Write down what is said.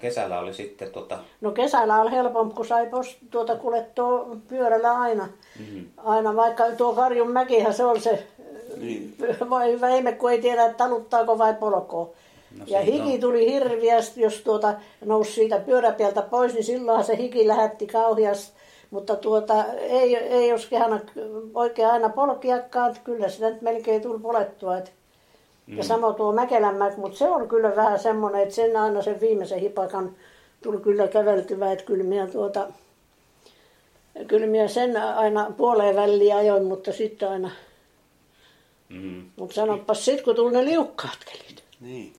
kesällä oli sitten No kesällä oli helpompi, kun sai kuljettua pyörällä aina. Aina, vaikka tuo Karjun mäkihän se oli se, vai hyvä ihme, kun ei tiedä, että taluttaako vai polkoo. No, ja hiki tuli hirviästi, jos nousi siitä pyöräpieltä pois, niin silloin se hiki lähetti kauheasti. Mutta ei jos kehana oikein aina polkiakaan, kyllä sitä nyt melkein tuli polettua. Ja samoin tuo Mäkelänmäki, mutta se on kyllä vähän semmoinen, että sen aina sen viimeisen hipakan tuli kyllä käveltyvä, että kyllä minä sen aina puoleen väliin ajoin, mutta sitten aina. Mutta sanopas sitten, kun tuli ne liukkaat kelit. Niin.